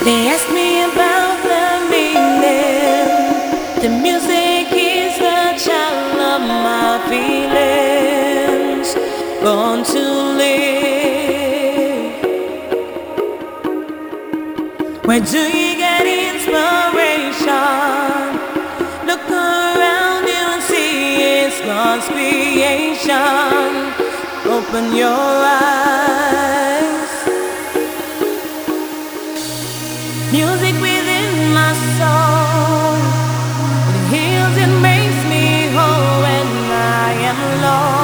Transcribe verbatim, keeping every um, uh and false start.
They ask me about the meaning. The music is the child of my feelings, born to live. Where do you get inspiration? Look around you and see it's God's creation. Open your eyes. Music within my soul, it heals, it makes me whole when I am lost.